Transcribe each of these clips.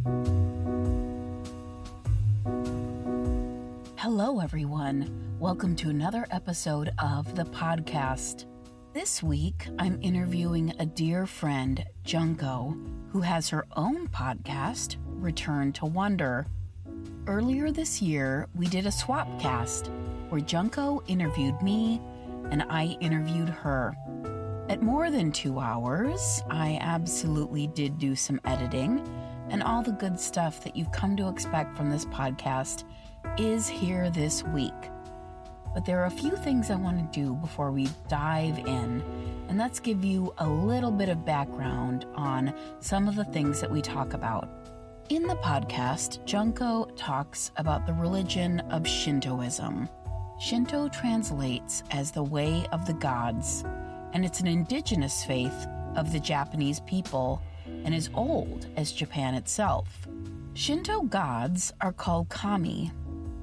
Hello, everyone. Welcome to another episode of the podcast. This week, I'm interviewing a dear friend, Junko, who has her own podcast, Return to Wonder. Earlier this year, we did a swap cast where Junko interviewed me and I interviewed her. At more than 2 hours, I absolutely did do some editing, and all the good stuff that you've come to expect from this podcast is here this week. But there are a few things I want to do before we dive in, and let's give you a little bit of background on some of the things that we talk about. In the podcast, Junko talks about the religion of Shintoism. Shinto translates as the way of the gods, and it's an indigenous faith of the Japanese people and is old as Japan itself. Shinto gods are called kami.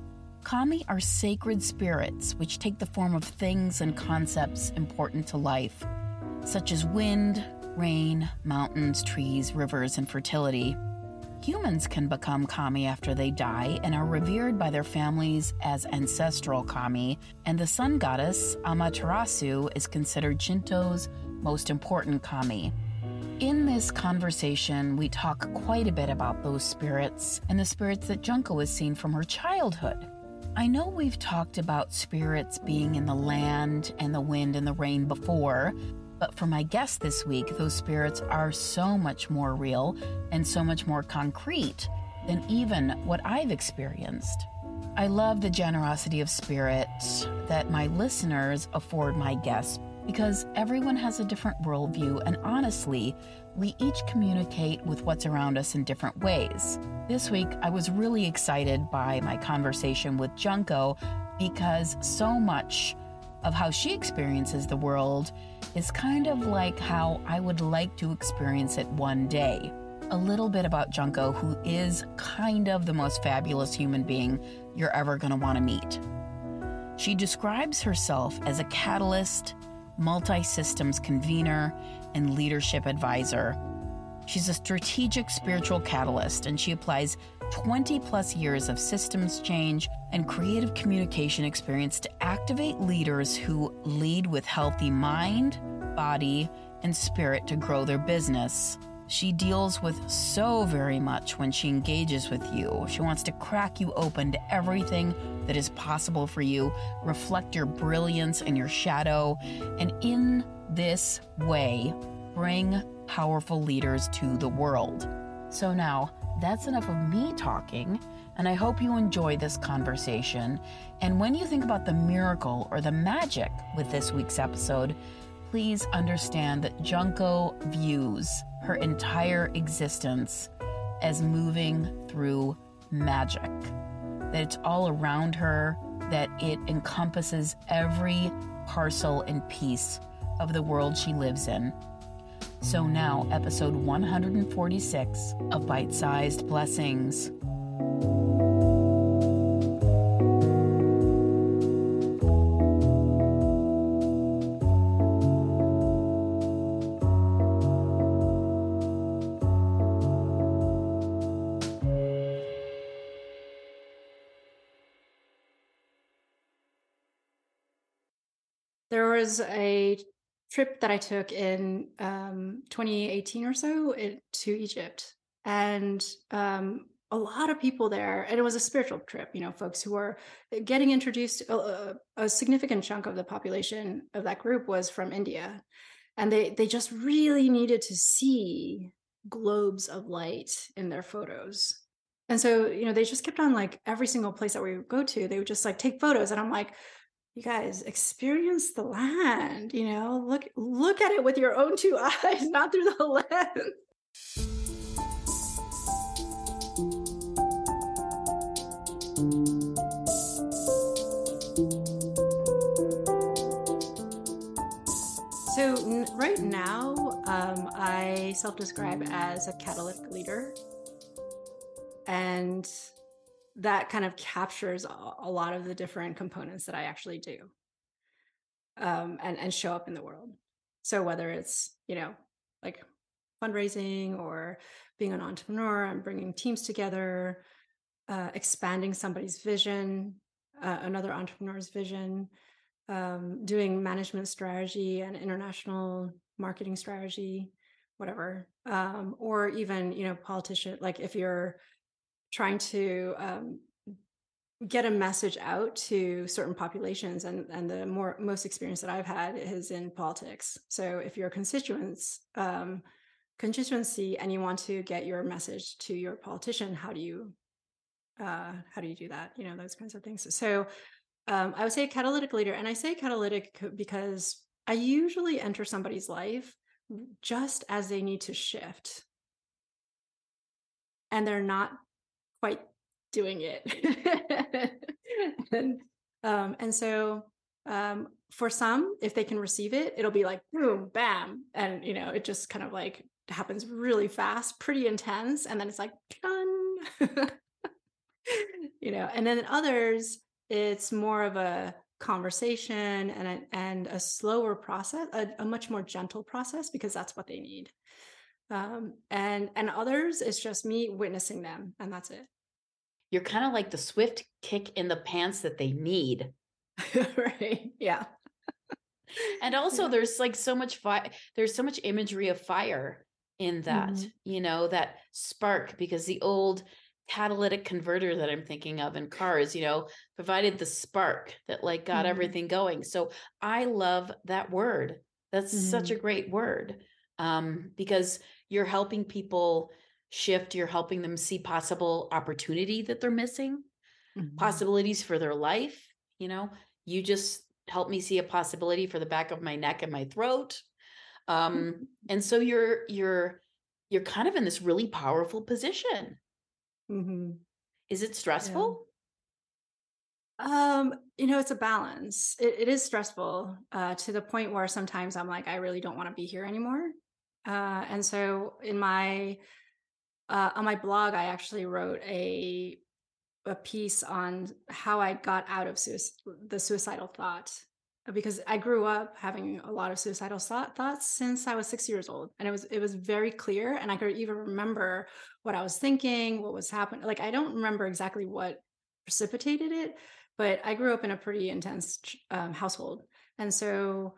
Kami are sacred spirits which take the form of things and concepts important to life, such as wind, rain, mountains, trees, rivers, and fertility. Humans can become kami after they die and are revered by their families as ancestral kami, and the sun goddess Amaterasu is considered Shinto's most important kami. In this conversation, we talk quite a bit about those spirits and the spirits that Junko has seen from her childhood. I know we've talked about spirits being in the land and the wind and the rain before, but for my guest this week, those spirits are so much more real and so much more concrete than even what I've experienced. I love the generosity of spirit that my listeners afford my guests because everyone has a different worldview, and honestly, we each communicate with what's around us in different ways. This week, I was really excited by my conversation with Junko because so much of how she experiences the world is kind of like how I would like to experience it one day. A little bit about Junko, who is kind of the most fabulous human being you're ever going to want to meet. She describes herself as a catalyst, multi-systems convener, and leadership advisor. She's a strategic spiritual catalyst, and she applies 20 plus years of systems change and creative communication experience to activate leaders who lead with healthy mind, body, and spirit to grow their business. She deals with so very much when she engages with you. She wants to crack you open to everything that is possible for you, reflect your brilliance and your shadow, and in this way, bring powerful leaders to the world. So now, that's enough of me talking, and I hope you enjoy this conversation. And when you think about the miracle or the magic with this week's episode, please understand that Junko views her entire existence as moving through magic, that it's all around her, that it encompasses every parcel and piece of the world she lives in. So now, episode 146 of Bite-Sized Blessings. There was a trip that I took in 2018 or so to Egypt, and a lot of people there, and it was a spiritual trip, folks who were getting introduced. A significant chunk of the population of that group was from India, and they just really needed to see globes of light in their photos. And so, they just kept on, like, every single place that we would go to, they would just, like, take photos. And I'm like, you guys, experience the land, look at it with your own two eyes, not through the lens. So right now, I self-describe as a catalytic leader, and that kind of captures a lot of the different components that I actually do, and show up in the world. So whether it's, like fundraising or being an entrepreneur and bringing teams together, expanding somebody's vision, another entrepreneur's vision, doing management strategy and international marketing strategy, whatever, or even, politician, like if you're trying to get a message out to certain populations, and the most experience that I've had is in politics. So if you're a constituency and you want to get your message to your politician, how do you do that? Those kinds of things. So I would say a catalytic leader, and I say catalytic because I usually enter somebody's life just as they need to shift, and they're not quite doing it. and so for some, if they can receive it, it'll be like boom, bam, and it just kind of like happens really fast, pretty intense, and then it's like done. And then others, it's more of a conversation and a slower process, a much more gentle process, because that's what they need. And others, it's just me witnessing them, and that's it. You're kind of like the swift kick in the pants that they need. Right. Yeah. And also Yeah. there's like so much there's so much imagery of fire in that, that spark, because the old catalytic converter that I'm thinking of in cars, provided the spark that like got everything going. So I love that word. That's such a great word, because you're helping people shift. You're helping them see possible opportunity that they're missing, possibilities for their life. You just helped me see a possibility for the back of my neck and my throat. And so you're kind of in this really powerful position. Is it stressful? It's a balance. It is stressful, to the point where sometimes I'm like, I really don't want to be here anymore. And so in my on my blog, I actually wrote a piece on how I got out of the suicidal thought, because I grew up having a lot of suicidal thoughts since I was 6 years old, and it was very clear, and I could even remember what I was thinking, what was happening. Like, I don't remember exactly what precipitated it, but I grew up in a pretty intense household, and so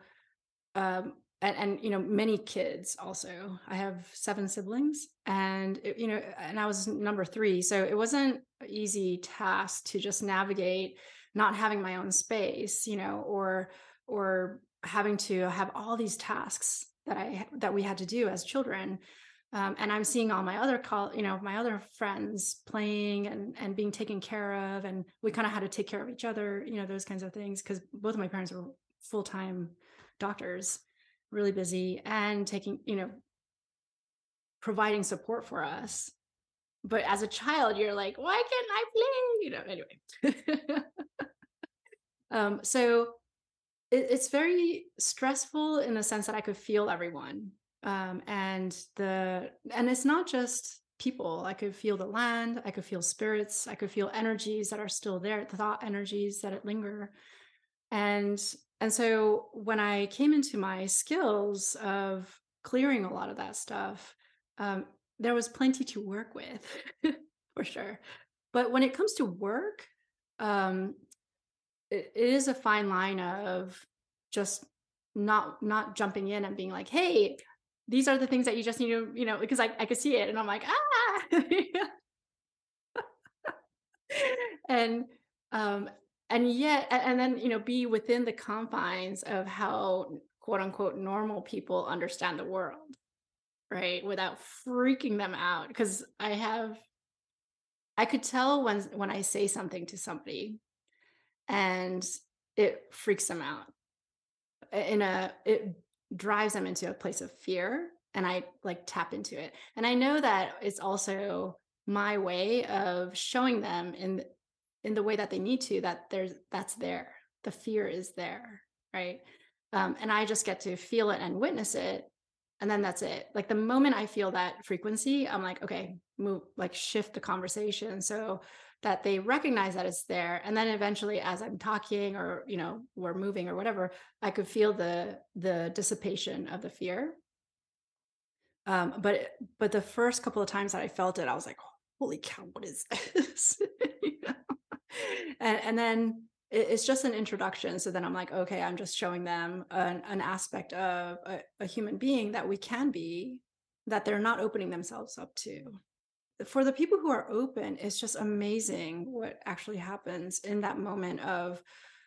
many kids also. I have 7 siblings, and and I was number 3, so it wasn't an easy task to just navigate not having my own space, or having to have all these tasks that we had to do as children. And I'm seeing all my other my other friends playing and being taken care of, and we kind of had to take care of each other, those kinds of things, because both of my parents were full-time doctors, really busy, and providing support for us. But as a child, you're like, why can't I play? Anyway. So it's very stressful in the sense that I could feel everyone. And it's not just people. I could feel the land, I could feel spirits, I could feel energies that are still there, thought energies that linger. And so when I came into my skills of clearing a lot of that stuff, there was plenty to work with, for sure. But when it comes to work, um, it is a fine line of just not jumping in and being like, hey, these are the things that you just need to, because I could see it, and I'm like, ah. and um and yet, and then be within the confines of how quote unquote normal people understand the world, right, without freaking them out, because I could tell when I say something to somebody and it freaks them out, it drives them into a place of fear, and I like tap into it, and I know that it's also my way of showing them in the way that they need to, that that's there, the fear is there, right? And I just get to feel it and witness it, and then that's it. Like, the moment I feel that frequency, I'm like, okay, move, like shift the conversation so that they recognize that it's there, and then eventually, as I'm talking, or we're moving or whatever, I could feel the dissipation of the fear. But the first couple of times that I felt it, I was like, "Holy cow, what is this?" You know? And then it's just an introduction. So then I'm like, okay, I'm just showing them an aspect of a human being that we can be, that they're not opening themselves up to. For the people who are open, it's just amazing what actually happens in that moment of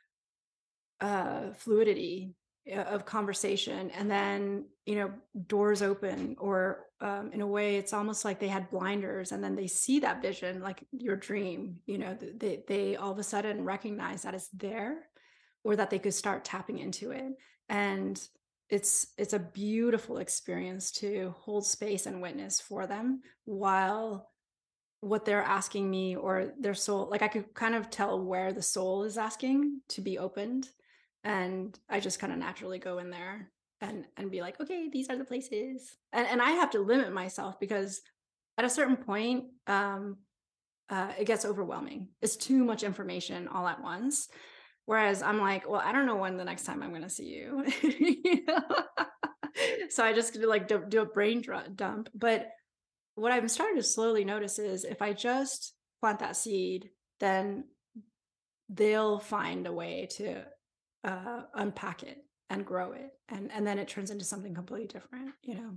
fluidity, of conversation, and then doors open, or in a way it's almost like they had blinders, and then they see that vision, like your dream. They all of a sudden recognize that it's there, or that they could start tapping into it. And it's a beautiful experience to hold space and witness for them, while what they're asking me, or their soul, like I could kind of tell where the soul is asking to be opened. And I just kind of naturally go in there and be like, okay, these are the places. And I have to limit myself, because at a certain point, it gets overwhelming. It's too much information all at once. Whereas I'm like, well, I don't know when the next time I'm going to see you. You know? So I just like do a dump. But what I'm starting to slowly notice is, if I just plant that seed, then they'll find a way to unpack it and grow it, and then it turns into something completely different.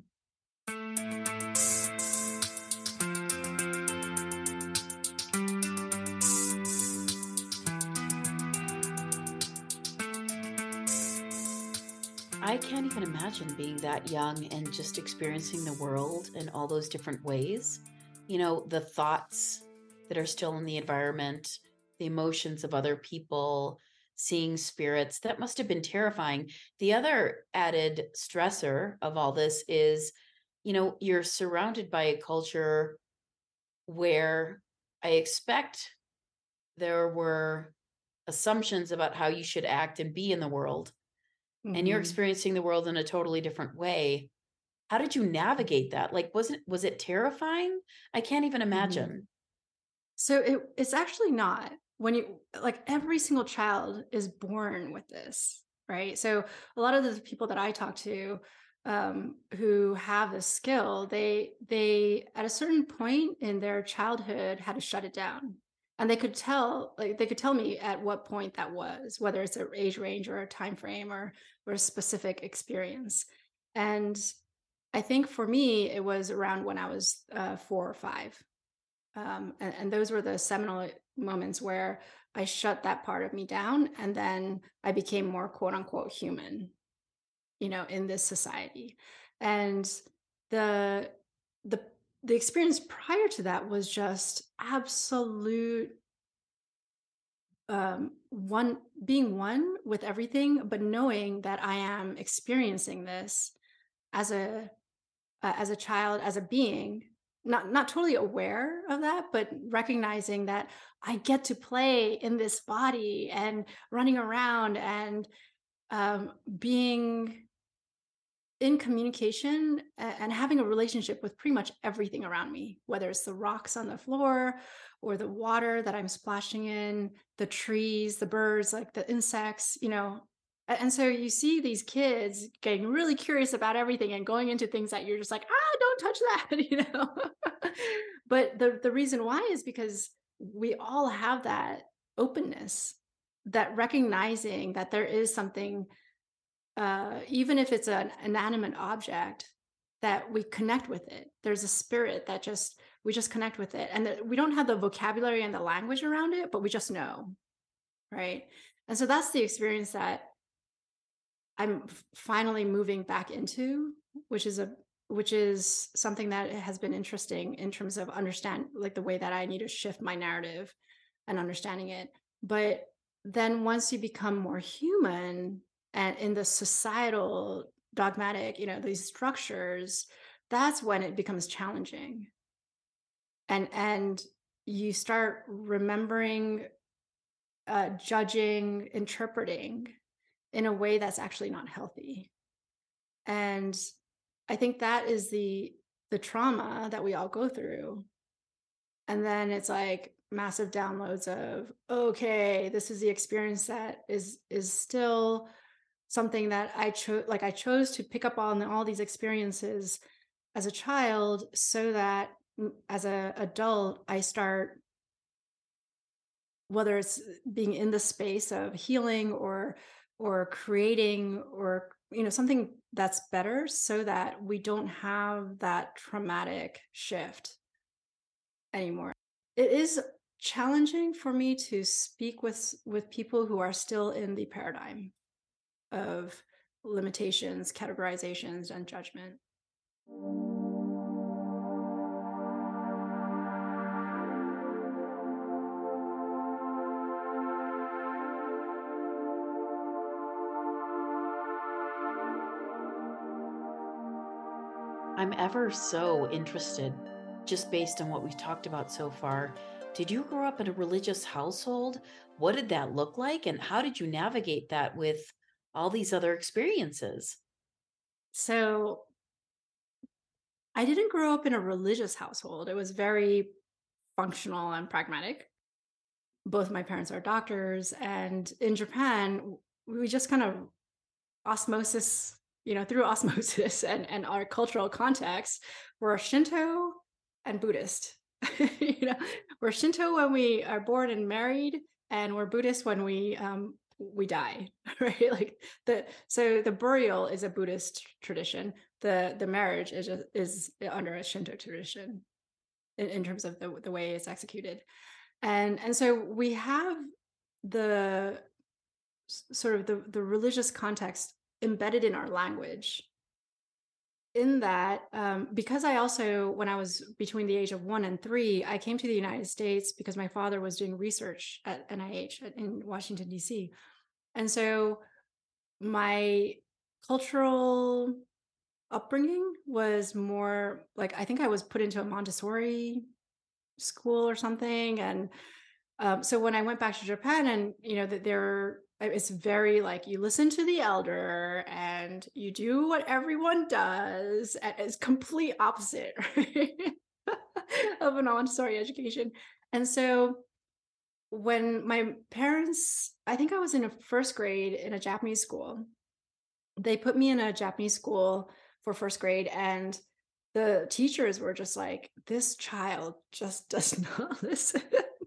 I can't even imagine being that young and just experiencing the world in all those different ways. The thoughts that are still in the environment, the emotions of other people, seeing spirits. That must have been terrifying. The other added stressor of all this is, you're surrounded by a culture where I expect there were assumptions about how you should act and be in the world, and you're Hmm. experiencing the world in a totally different way. How did you navigate that? Like, was it terrifying? I can't even Hmm. imagine. So it's actually not. When you like, every single child is born with this, right? So a lot of the people that I talk to, who have this skill, they at a certain point in their childhood had to shut it down, and they could tell me at what point that was, whether it's an age range or a time frame, or a specific experience. And I think for me, it was around when I was 4 or 5, and those were the seminal moments where I shut that part of me down, and then I became more quote unquote human, in this society. And the the the experience prior to that was just absolute, one being one with everything, but knowing that I am experiencing this as a child, as a being, not totally aware of that, but recognizing that I get to play in this body, and running around, and being in communication, and having a relationship with pretty much everything around me, whether it's the rocks on the floor, or the water that I'm splashing in, the trees, the birds, like the insects. And so you see these kids getting really curious about everything, and going into things that you're just like, don't touch that. But the reason why is because we all have that openness, that recognizing that there is something, even if it's an inanimate object, that we connect with it. There's a spirit that we just connect with it, and that we don't have the vocabulary and the language around it, but we just know, right? And so that's the experience that I'm finally moving back into, which is something that has been interesting in terms of understand, like the way that I need to shift my narrative and understanding it. But then once you become more human, and in the societal dogmatic, these structures, that's when it becomes challenging. And you start remembering, judging, interpreting in a way that's actually not healthy. And I think that is the trauma that we all go through. And then it's like massive downloads of, okay, this is the experience that is still something that I chose to pick up on all these experiences, as a child so that as a adult I start, whether it's being in the space of healing or creating or something that's better so that we don't have that traumatic shift anymore. It is challenging for me to speak with people who are still in the paradigm of limitations, categorizations, and judgment. I'm ever so interested, just based on what we've talked about so far. Did you grow up in a religious household? What did that look like? And how did you navigate that with all these other experiences? So I didn't grow up in a religious household. It was very functional and pragmatic. Both my parents are doctors, and in Japan, we just kind of osmosis, through osmosis and our cultural context, we're Shinto and Buddhist. you know, we're Shinto when we are born and married, and we're Buddhist when we die, right? Like the burial is a Buddhist tradition. The marriage is under a Shinto tradition in terms of the way it's executed. And so we have the sort of the religious context embedded in our language, in that because I also, when I was between the age of 1 and 3, I came to the United States because my father was doing research at NIH in Washington, D.C. And so my cultural upbringing was more like, I think I was put into a Montessori school or something. And so when I went back to Japan, and that it's very like, you listen to the elder and you do what everyone does, and it's complete opposite, right? of an Montessori education. And so when my parents, I think I was in a first grade in a Japanese school. They put me in a Japanese school for first grade, and the teachers were just like, this child just does not listen.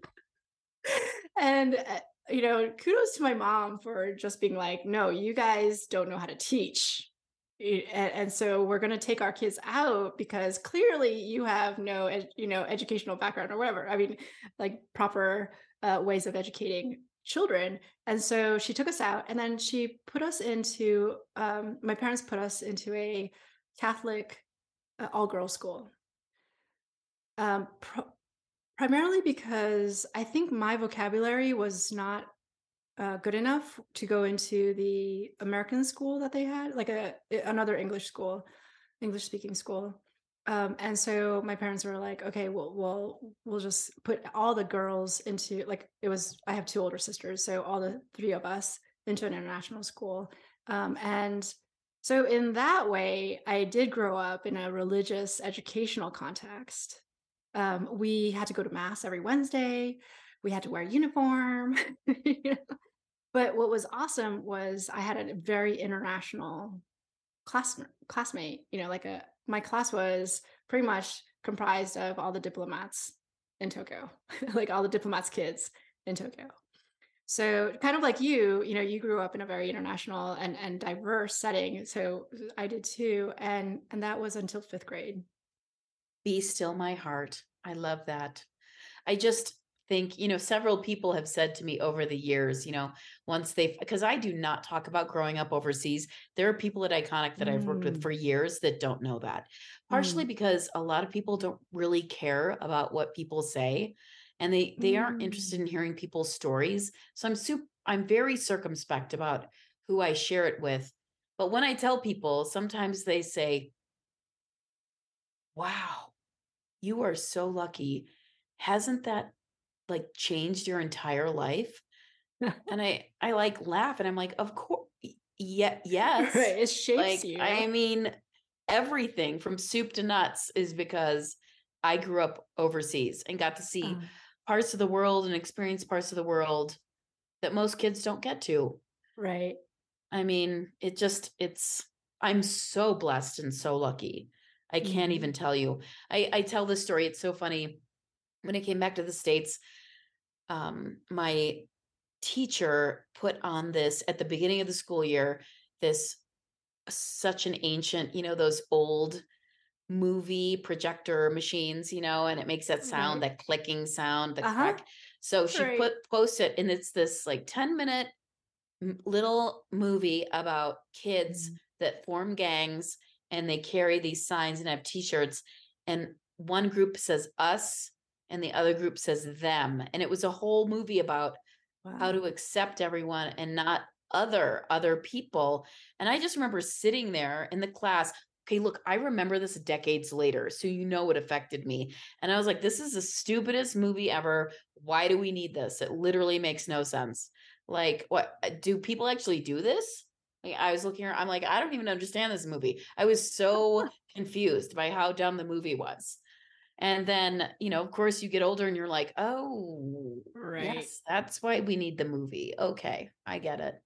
And kudos to my mom for just being like, no, you guys don't know how to teach. And so we're going to take our kids out because clearly you have no educational background or whatever, I mean, like proper ways of educating children. And so she took us out, and then she put us into my parents put us into a Catholic all-girls school. um, Primarily because I think my vocabulary was not good enough to go into the American school that they had, like another English school, English speaking school. And so my parents were like, okay, we'll just put all the girls into, like, I have 2 older sisters, so all the 3 of us into an international school. And so in that way, I did grow up in a religious educational context. We had to go to mass every Wednesday. We had to wear a uniform. But what was awesome was I had a very international classmate. My class was pretty much comprised of all the diplomats in Tokyo, like all the diplomats' kids in Tokyo. So kind of like you grew up in a very international and diverse setting. So I did too, and that was until 5th grade. Be still my heart. I love that. I just think, several people have said to me over the years, once because I do not talk about growing up overseas. There are people at Iconic that I've worked with Mm, for years that don't know that. Partially mm, because a lot of people don't really care about what people say, and they aren't interested mm. in hearing people's stories. So I'm very circumspect about who I share it with. But when I tell people, sometimes they say, "Wow, you are so lucky. Hasn't that like changed your entire life?" And I like laugh, and I'm like, of course, yeah, yes. Right, it shapes Like, you. I mean, everything from soup to nuts is because I grew up overseas and got to see Uh, parts of the world and experience parts of the world that most kids don't get to. right. I mean, it's I'm so blessed and so lucky. I can't Mhm. even tell you. I tell this story. It's so funny. When I came back to the States, my teacher put on this at the beginning of the school year, this such an ancient, those old movie projector machines, and it makes that sound, Right. that clicking sound, the Uh-huh. crack. So she Right. posts it, and it's this like 10-minute little movie about kids Mhm. that form gangs and they carry these signs and have t-shirts, and one group says us and the other group says them, and it was a whole movie about how Wow. to accept everyone and not other people. And I just remember sitting there in the class. Okay, look, I remember this decades later, so it affected me. And I was like, this is the stupidest movie ever. Why do we need this? It literally makes no sense. Like, what do people actually do this? Like, I was looking I'm like, I don't even understand this movie. I was so confused by how dumb the movie was. And then, of course, you get older and you're like, oh, Right. yes, that's why we need the movie. Okay, I get it.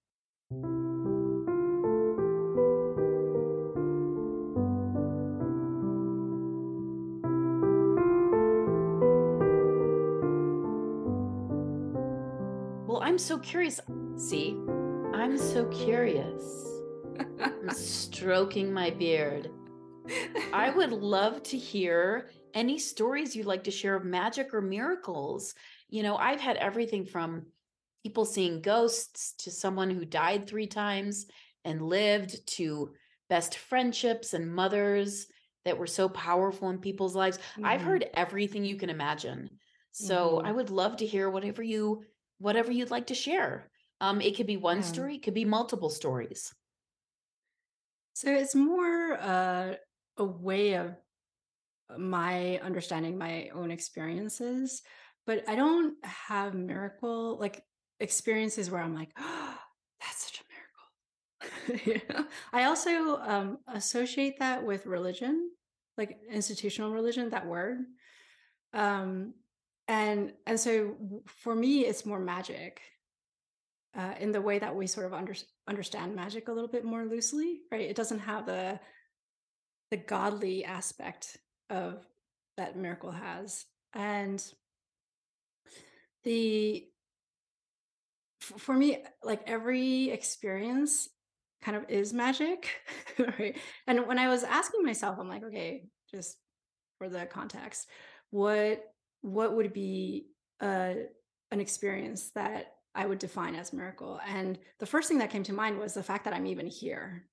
Well, I'm so curious. See, I'm so curious. I'm stroking my beard. I would love to hear any stories you'd like to share of magic or miracles. I've had everything from people seeing ghosts to someone who died 3 times and lived to best friendships and mothers that were so powerful in people's lives. I've Mhm. heard everything you can imagine. So I Mhm. would love to hear whatever you'd like to share. It could be one Yeah. story, it could be multiple stories. So it's more a way of my understanding my own experiences, but I don't have miracle like experiences where I'm like, oh, that's such a miracle. I also associate that with religion, like institutional religion, that word. Um, and so for me, it's more magic in the way that we sort of understand magic a little bit more loosely, right? It doesn't have the godly aspect of that miracle has. And the for me, like every experience kind of is magic, right? And when I was asking myself, I'm like, okay, just for the context, what what would be an experience that I would define as miracle? And the first thing that came to mind was the fact that I'm even here.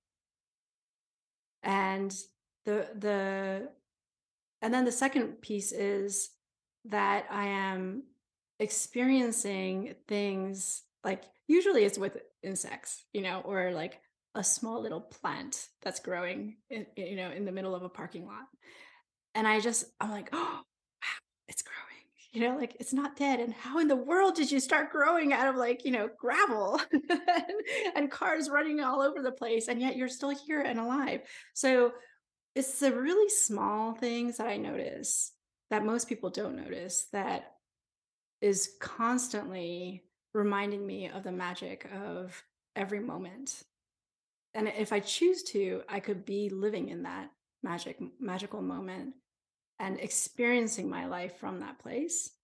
And the and then the second piece is that I am experiencing things like usually it's with insects, or like a small little plant that's growing in the middle of a parking lot. And I'm like, "Oh, wow, it's growing." Like it's not dead. And how in the world did you start growing out of like, gravel and cars running all over the place and yet you're still here and alive. So it's the really small things that I notice that most people don't notice that is constantly reminding me of the magic of every moment. And if I choose to, I could be living in that magical moment and experiencing my life from that place.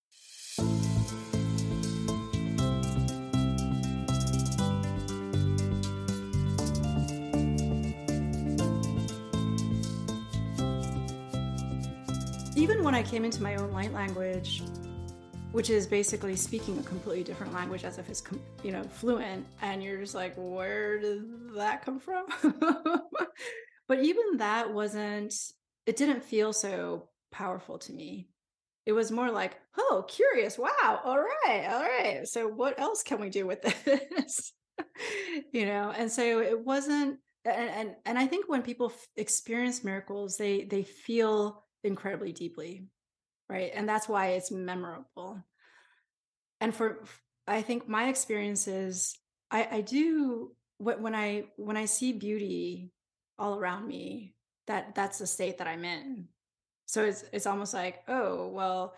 Even when I came into my own light language, which is basically speaking a completely different language as if it's fluent, and you're just like, where did that come from? But even that wasn't it didn't feel so powerful to me. It was more like, oh, curious, wow, all right, so what else can we do with this? And so it wasn't and I think when people experience miracles, they feel incredibly deeply, right? And that's why it's memorable. And I think my experiences, I do when I see beauty all around me, that's the state that I'm in. So it's almost like, oh well,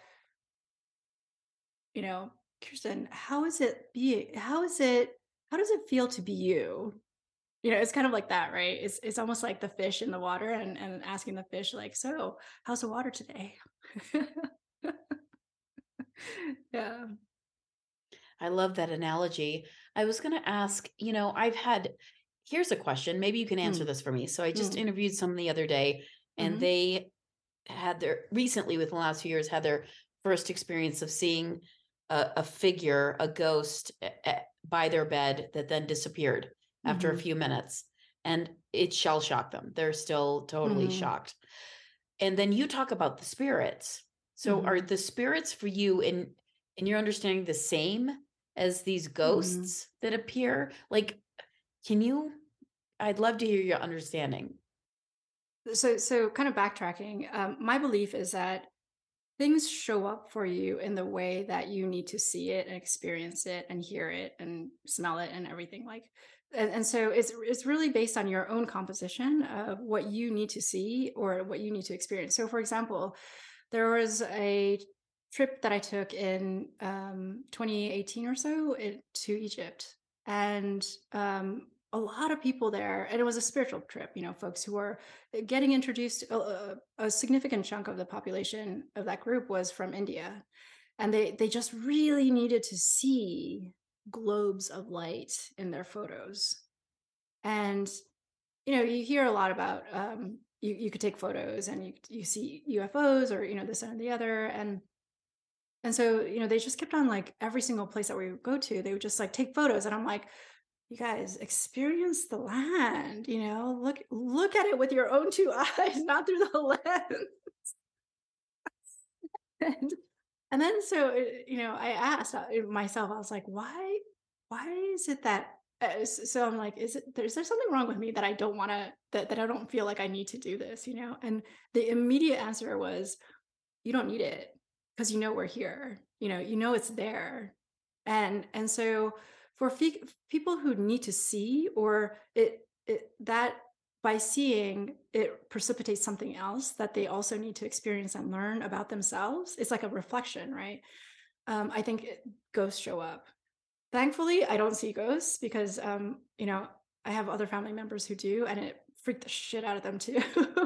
you know, Kirsten, how does it feel to be you? It's kind of like that, right? It's almost like the fish in the water and asking the fish like, "So, how's the water today?" Yeah. I love that analogy. I was going to ask, here's a question. Maybe you can answer Mm, this for me. So I just mm, interviewed someone the other day, and mhm, they recently, within the last few years, had their first experience of seeing a figure, a ghost by their bed that then disappeared after a mhm, few minutes. And it shell shocked them. They're still totally mhm, shocked. And then you talk about the spirits. So are mhm, the spirits for you in your understanding the same as these mhm. ghosts that appear? Like, can you I'd love to hear your understanding. So kind of backtracking, my belief is that things show up for you in the way that you need to see it and experience it and hear it and smell it and everything and so it's really based on your own composition of what you need to see or what you need to experience. So for example, there was a trip that I took in 2018 or so to Egypt, and a lot of people there, and it was a spiritual trip. Folks who were getting introduced. A significant chunk of the population of that group was from India, and they just really needed to see globes of light in their photos. And you hear a lot about you could take photos and you see UFOs or this and the other, and so they just kept on, like, every single place that we would go to, they would just like take photos, and I'm like, you guys experience the land, look at it with your own two eyes, not through the lens. and and then so I asked myself, I was like, why is it that so I'm like, is there something wrong with me that I don't want to that I don't feel like I need to do this, and the immediate answer was, you don't need it because we're here. It's there. And so for people who need to see, or that by seeing it precipitates something else that they also need to experience and learn about themselves. It's like a reflection, right? I think ghosts show up. Thankfully, I don't see ghosts because I have other family members who do, and it freaked the shit out of them too.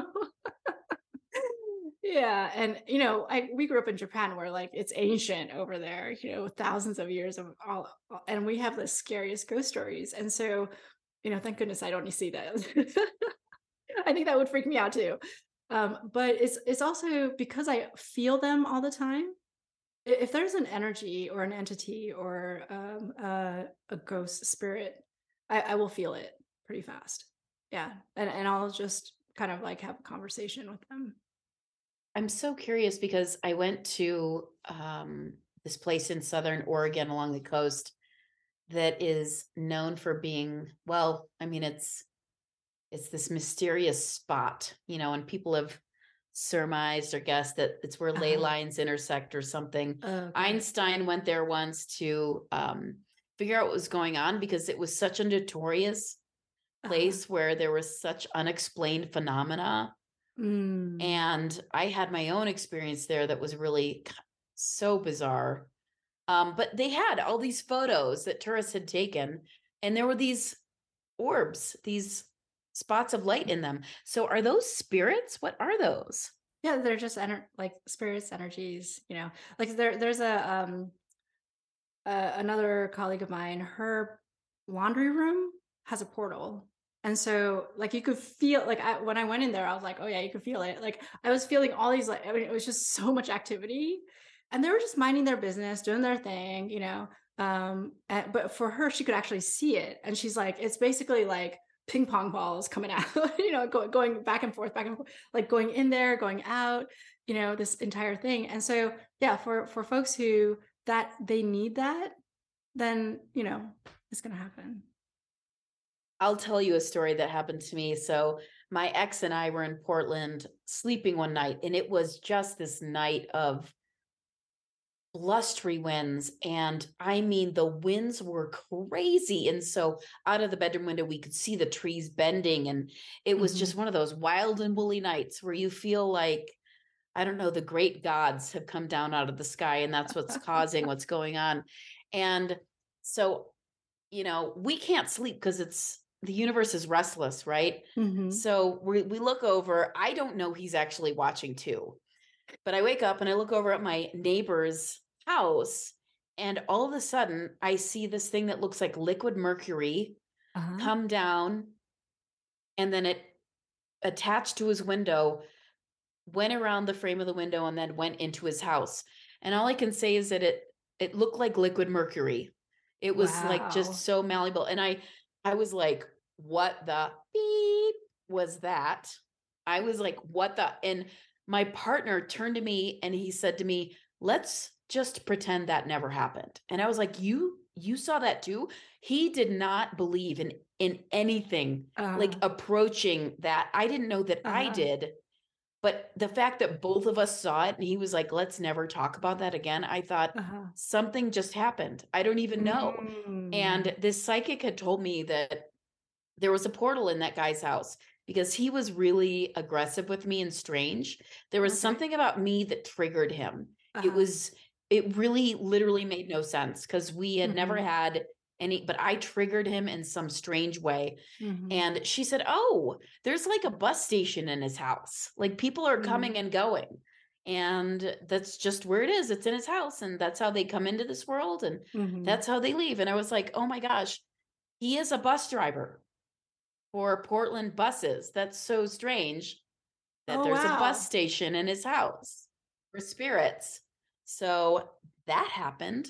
Yeah, and we grew up in Japan where like it's ancient over there, thousands of years of and we have the scariest ghost stories. And so, thank goodness I don't see that. I think that would freak me out too. But it's also because I feel them all the time. If there's an energy or an entity or a ghost spirit, I will feel it pretty fast. Yeah, and I'll just kind of like have a conversation with them. I'm so curious because I went to this place in Southern Oregon along the coast that is known for being, well, I mean, it's this mysterious spot, and people have surmised or guessed that it's where ley Uh-huh. lines intersect or something. Okay. Einstein went there once to figure out what was going on because it was such a notorious Uh-huh. place where there was such unexplained phenomena. Mm. And I had my own experience there that was really so bizarre. But they had all these photos that tourists had taken, and there were these orbs, these spots of light in them. So are those spirits? What are those? Yeah, they're just like spirits, energies, Like there's another colleague of mine, her laundry room has a portal. And so like you could feel like when I went in there, I was like, oh yeah, you could feel it. Like I was feeling all these, like, I mean, it was just so much activity. And they were just minding their business, doing their thing, but for her, she could actually see it. And she's like, it's basically like ping pong balls coming out, going back and forth, like going in there, going out, this entire thing. And so yeah, for folks who that they need that, then, it's gonna happen. I'll tell you a story that happened to me. So my ex and I were in Portland sleeping one night, and it was just this night of blustery winds. And I mean, the winds were crazy. And so out of the bedroom window, we could see the trees bending. And it was just Mhm. one of those wild and woolly nights where you feel like, I don't know, the great gods have come down out of the sky, and that's what's causing what's going on. And so, we can't sleep because it's the universe is restless, right? Mhm. So we look over. I don't know he's actually watching too, but I wake up and I look over at my neighbor's house, and all of a sudden I see this thing that looks like liquid mercury Uh-huh. come down, and then it attached to his window, went around the frame of the window, and then went into his house. And all I can say is that it looked like liquid mercury. It was like just Wow. so malleable. And I was like, what the beep was that? I was like, what the? And my partner turned to me and he said to me, let's just pretend that never happened. And I was like, you saw that too? He did not believe in anything like Uh, approaching that. I didn't know that I uh, did, but the fact that both of us saw it and he was like, let's never talk about that again, I thought uh-huh. something just happened. I don't even know. Mm. And this psychic had told me that there was a portal in that guy's house because he was really aggressive with me and strange. There was Okay. something about me that triggered him. It Uh-huh. was, it really literally made no sense because we had never Mhm. had any, but I triggered him in some strange way. Mhm. And she said, oh, there's like a bus station in his house. Like people are Mhm. coming and going. And that's just where it is. It's in his house. And that's how they come into this world. And Mhm. that's how they leave. And I was like, oh my gosh, he is a bus driver for Portland buses. That's so strange that Oh, there's a bus wow. station in his house for spirits. So that happened.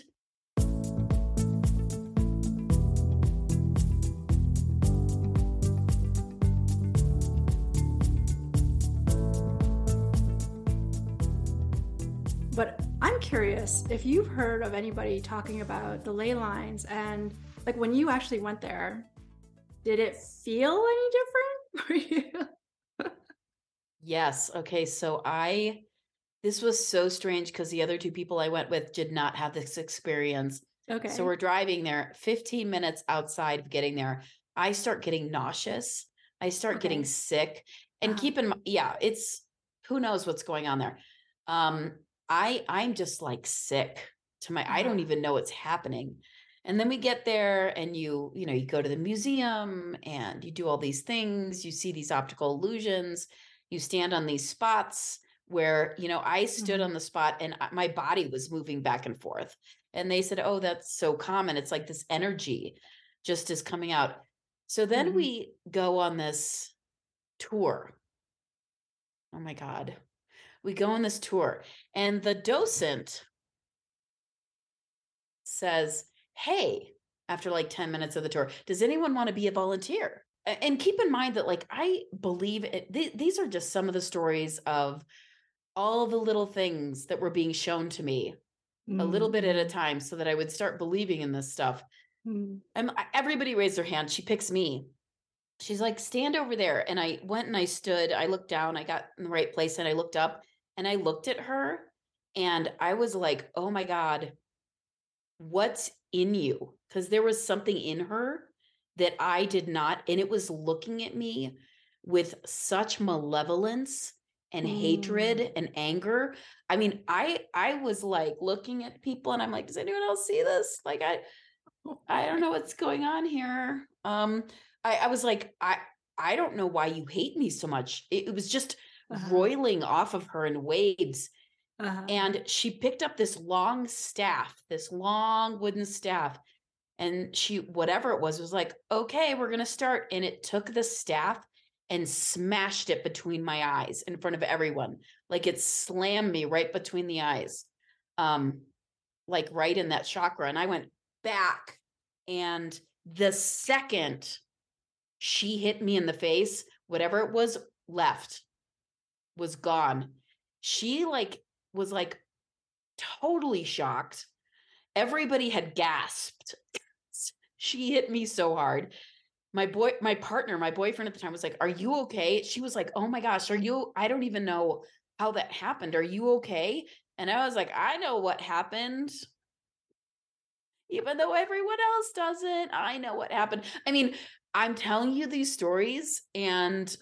But I'm curious if you've heard of anybody talking about the ley lines and like when you actually went there, did it feel any different for you? Yes. Okay. So this was so strange because the other two people I went with did not have this experience. So Okay. we're driving there, 15 minutes outside of getting there. I start getting nauseous. I start getting Okay. sick. And Uh-huh. keep in mind, yeah, it's who knows what's going on there. Um, I'm just like sick to my, I don't Uh-huh. even know what's happening. And then we get there and you go to the museum and you do all these things. You see these optical illusions. You stand on these spots where, I stood Mhm. on the spot and my body was moving back and forth. And they said, oh, that's so common. It's like this energy just is coming out. So then Mhm. we go on this tour. Oh my God. We go on this tour, and the docent says, hey, after like 10 minutes of the tour, does anyone want to be a volunteer? And keep in mind that, like, I believe these are just some of the stories of all the little things that were being shown to me a little bit at a Mhm. time so that I would start believing in this stuff. Mhm. Everybody raised their hand. She picks me. She's like, stand over there. And I went and I stood, I looked down, I got in the right place and I looked up and I looked at her and I was like, oh my God, what's in you? Because there was something in her that I did not, and it was looking at me with such malevolence and hatred Mm. and anger. I mean, I was like looking at people and I'm like, does anyone else see this? Like I don't know what's going on here. I was like, I don't know why you hate me so much. It was just Uh-huh. roiling off of her in waves. Uh-huh. And she picked up this long staff, this long wooden staff. And she, whatever it was like, okay, we're going to start. And it took the staff and smashed it between my eyes in front of everyone. Like it slammed me right between the eyes, um, like right in that chakra. And I went back. And the second she hit me in the face, whatever it was left was gone. She like was like totally shocked. Everybody had gasped. She hit me so hard. My partner, my boyfriend at the time was like, are you okay? She was like, oh my gosh, I don't even know how that happened. Are you okay? And I was like, I know what happened. Even though everyone else doesn't, I know what happened. I mean, I'm telling you these stories, and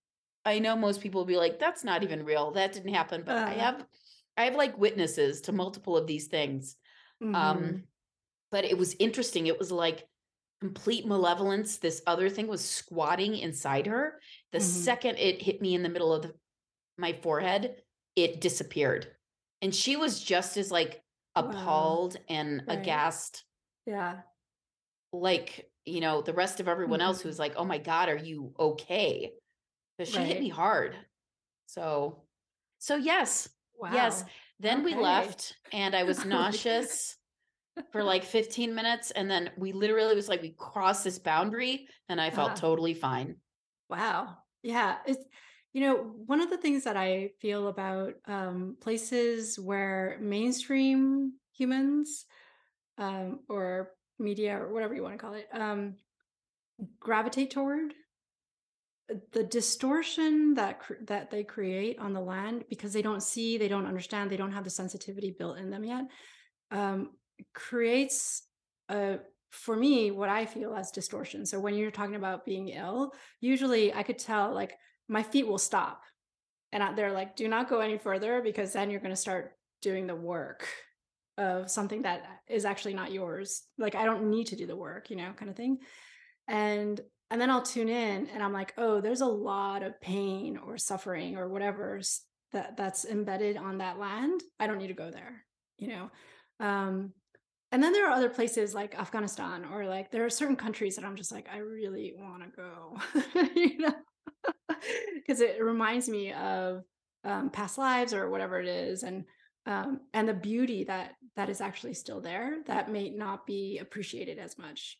I know most people will be like, that's not even real. That didn't happen. But Uh, I have like witnesses to multiple of these things. mhm. Um, but it was interesting. It was like complete malevolence. This other thing was squatting inside her. The Mhm. second it hit me in the middle of my forehead, it disappeared. And she was just as like Wow. appalled and Right. aghast, Yeah. like, the rest of everyone else who's Mhm. like, "Oh my God, are you okay?" Because she hit Right. me hard. So, yes, yes. Wow. Then we Okay. left and I was Like nauseous for like 15 minutes. And then we literally was like, we crossed this boundary and I felt uh, totally fine. wow. Yeah, one of the things that I feel about, places where mainstream humans, or media or whatever you wanna call it, gravitate toward, the distortion that they create on the land because they don't see, they don't understand, they don't have the sensitivity built in them yet, um, creates a for me what I feel as distortion. So when you're talking about being ill, usually I could tell like my feet will stop and they're like, do not go any further because then you're going to start doing the work of something that is actually not yours. Like I don't need to do the work, kind of thing. And and then I'll tune in and I'm like, oh, there's a lot of pain or suffering or whatever that's embedded on that land. I don't need to go there, you know. Um, and then there are other places like Afghanistan or like there are certain countries that I'm just like, I really want to go, you know, because it reminds me of past lives or whatever it is, and the beauty that is actually still there that may not be appreciated as much.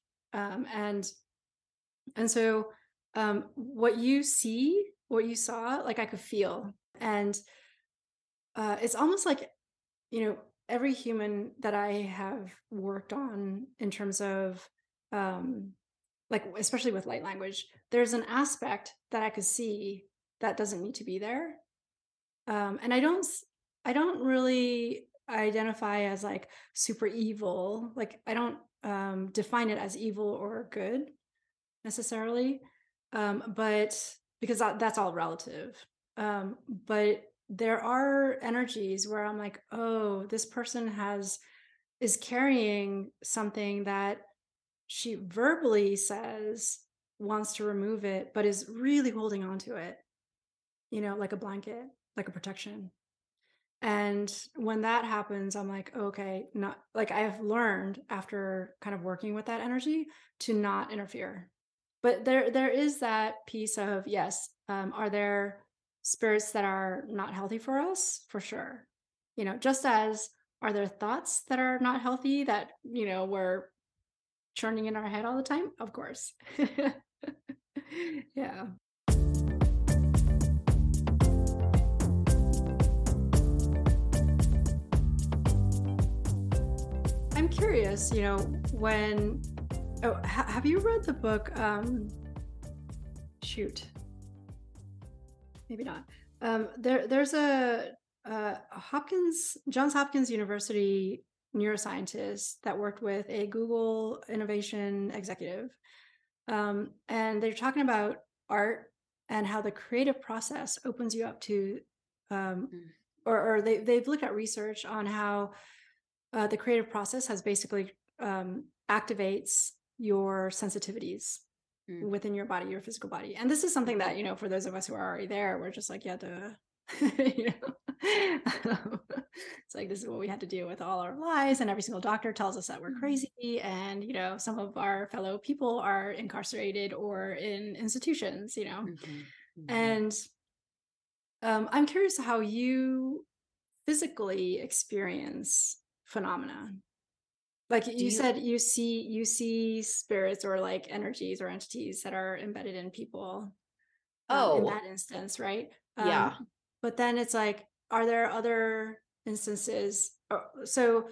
And so what you see, what you saw, like I could feel, and it's almost like you know, every human that I have worked on in terms of, um, like, especially with light language, there's an aspect that I could see that doesn't need to be there. And I don't really identify as like super evil. Like, I don't define it as evil or good necessarily. But because that's all relative. But there are energies where I'm like, oh, this person is carrying something that she verbally says wants to remove it, but is really holding on to it, like a blanket, like a protection. And when that happens, I'm like, okay, not like I've learned after kind of working with that energy to not interfere. But there is that piece of yes, are there spirits that are not healthy for us? For sure. Just as are there thoughts that are not healthy that, we're churning in our head all the time? Of course. Yeah. I'm curious, when have you read the book shoot, maybe not. There's a Johns Hopkins University neuroscientist that worked with a Google innovation executive, and they're talking about art and how the creative process opens you up to, um, Mm, or they've looked at research on how the creative process has basically activates your sensitivities mm. within your body, your physical body. And this is something that, for those of us who are already there, we're just like, yeah, duh. you it's like this is what we had to deal with all our lives, and every single doctor tells us that we're crazy, and some of our fellow people are incarcerated or in institutions. Mhm, mhm. And I'm curious how you physically experience phenomena. Like Do you you said, you see spirits or like energies or entities that are embedded in people, in Oh, that instance, right? yeah. But then it's like, are there other instances? So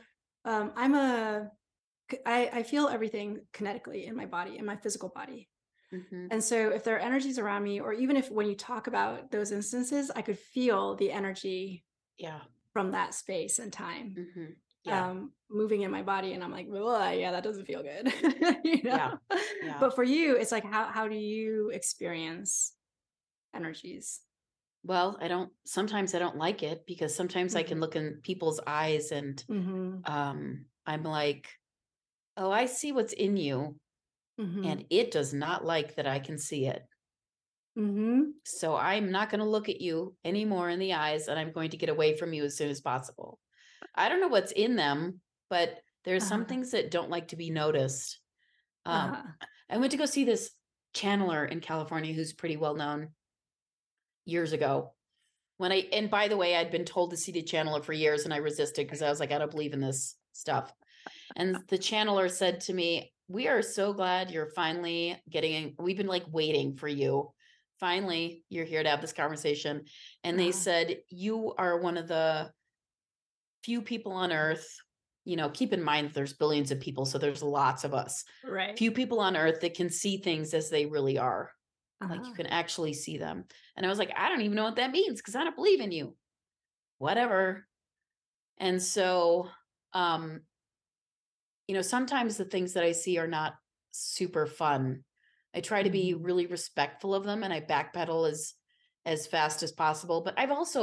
I feel everything kinetically in my body, in my physical body. Mhm. And so if there are energies around me, or even if when you talk about those instances, I could feel the energy Yeah. from that space and time, Mhm. Yeah. moving in my body, and I'm like, well, yeah, that doesn't feel good, you know. Yeah. Yeah. But for you, it's like, how do you experience energies? Well, sometimes I don't like it because sometimes I can Hmm. look in people's eyes and Hmm. I'm like, "Oh, I see what's in you." Mm-hmm. and it does not like that I can see it. Mm-hmm. So I'm not going to look at you anymore in the eyes, and I'm going to get away from you as soon as possible. I don't know what's in them, but there's some Uh-huh. things that don't like to be noticed. Um, Uh-huh. I went to go see this channeler in California who's pretty well known years ago. And by the way, I'd been told to see the channeler for years and I resisted because I was like, I don't believe in this stuff. And the channeler said to me, "We are so glad you're finally we've been like waiting for you. Finally, you're here to have this conversation." And they Uh-huh. said, "You are one of the few people on earth, keep in mind there's billions of people, so there's lots of us. Right. Few people on earth that can see things as they really are. Like you Uh-huh. can actually see them." And I was like, I don't even know what that means because I don't believe in you. Whatever. And so, um, sometimes the things that I see are not super fun. I try to be Mm-hmm. really respectful of them and I backpedal as fast as possible. But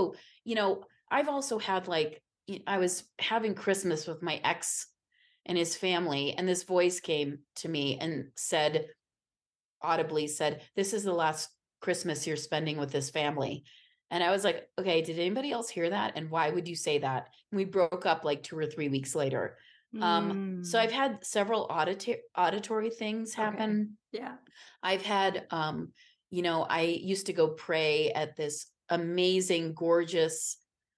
I've also had like I was having Christmas with my ex and his family, and this voice came to me and audibly said, "This is the last Christmas you're spending with this family." And I was like, okay, did anybody else hear that? And why would you say that? And we broke up like 2 or 3 weeks later. So I've Mm. had several auditory things Okay. happen. Yeah. I've had, I used to go pray at this amazing, gorgeous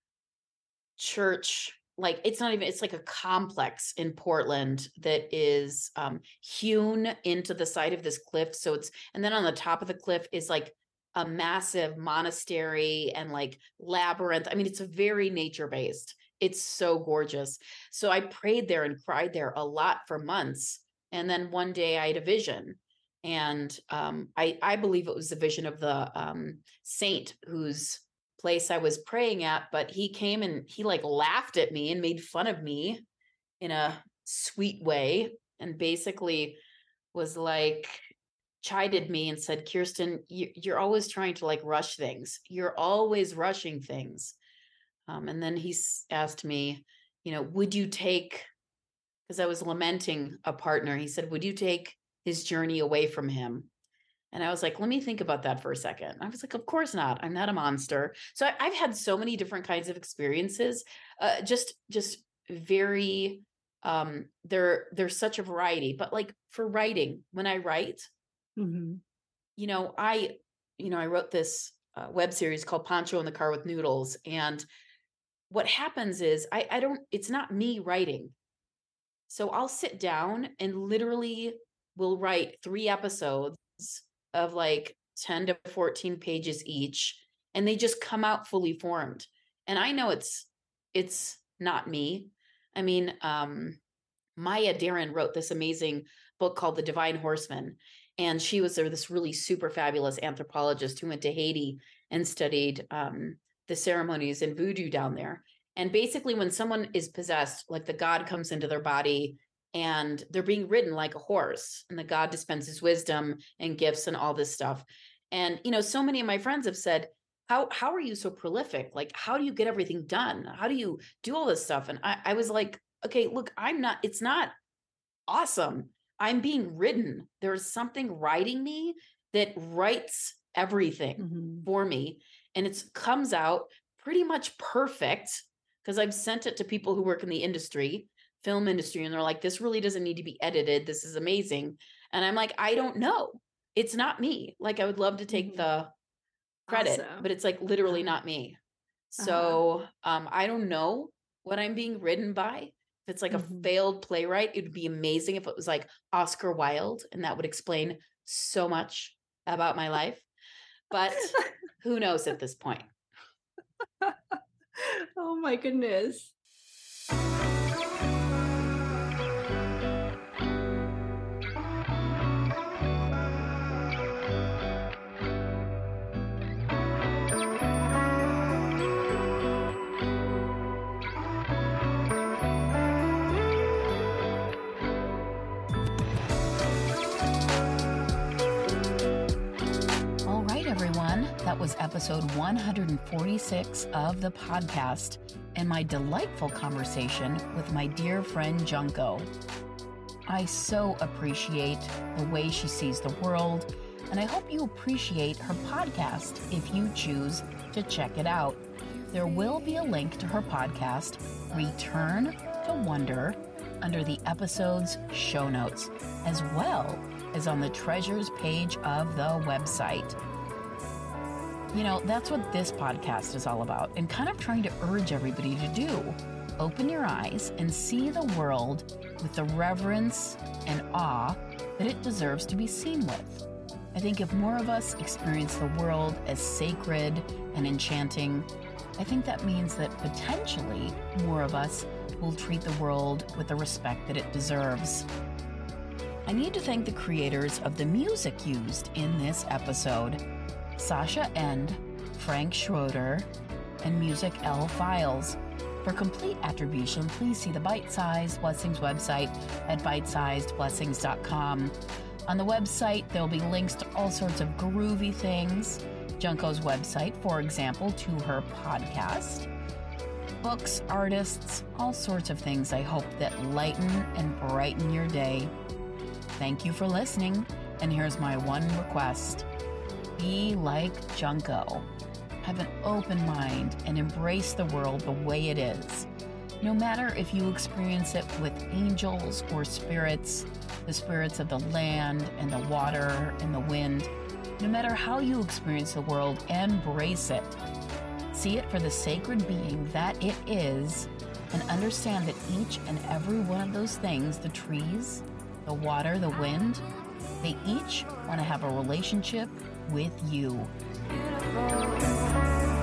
church. Like it's like a complex in Portland that is hewn into the side of this cliff. And then on the top of the cliff is like a massive monastery and like labyrinth. I mean, it's very nature based. It's so gorgeous. So I prayed there and cried there a lot for months. And then one day I had a vision. And I believe it was the vision of the saint whose place I was praying at, but he came and he like laughed at me and made fun of me in a sweet way and basically was like chided me and said, "Kirsten, you're always trying to like rush things. You're always rushing things." And then he asked me, would you take, because I was lamenting a partner, he said, "Would you take his journey away from him?" And I was like, let me think about that for a second. I was like, of course not. I'm not a monster. So I've had so many different kinds of experiences. Just very there's such a variety. But like for writing, when I write, Mm-hmm. you know, I I wrote this web series called Poncho in the Car with Noodles. And what happens is I don't, it's not me writing. So I'll sit down and literally will write 3 episodes of like 10 to 14 pages each, and they just come out fully formed. And I know it's not me. I mean, Maya Deren wrote this amazing book called The Divine Horseman. And she was this really super fabulous anthropologist who went to Haiti and studied the ceremonies and voodoo down there. And basically, when someone is possessed, like the god comes into their body and they're being ridden like a horse, and the god dispenses wisdom and gifts and all this stuff. And, so many of my friends have said, how are you so prolific? Like, how do you get everything done? How do you do all this stuff? And I was like, okay, look, it's not awesome. I'm being ridden. There's something riding me that writes everything Mm-hmm. for me. And it comes out pretty much perfect because I've sent it to people who work in the industry, film industry, and they're like, this really doesn't need to be edited. This is amazing. And I'm like, I don't know. It's not me. Like, I would love to take Mm-hmm. the credit, but Awesome. it's like literally Uh-huh. not me. Uh-huh. So I don't know what I'm being ridden by. If it's like a Mm-hmm. failed playwright, it would be amazing if it was like Oscar Wilde, and that would explain so much about my life. But who knows at this point? Oh my goodness. All right, everyone. That was episode 146 of the podcast and my delightful conversation with my dear friend Junko. I so appreciate the way she sees the world, and I hope you appreciate her podcast if you choose to check it out. There will be a link to her podcast, Return to Wonder, under the episode's show notes, as well as on the Treasures page of the website. You know, that's what this podcast is all about, and kind of trying to urge everybody to do. Open your eyes and see the world with the reverence and awe that it deserves to be seen with. I think if more of us experience the world as sacred and enchanting, I think that means that potentially more of us will treat the world with the respect that it deserves. I need to thank the creators of the music used in this episode: Sasha End, Frank Schroeder, and Music L Files. For complete attribution, please see the Bite-Sized Blessings website at bitesizedblessings.com. On the website, there'll be links to all sorts of groovy things. Junko's website, for example, to her podcast, books, artists, all sorts of things I hope that lighten and brighten your day. Thank you for listening, and here's my one request. Be like Junko. Have an open mind and embrace the world the way it is. No matter if you experience it with angels or spirits, the spirits of the land and the water and the wind, no matter how you experience the world, embrace it. See it for the sacred being that it is, and understand that each and every one of those things, the trees, the water, the wind, they each want to have a relationship with you. Beautiful.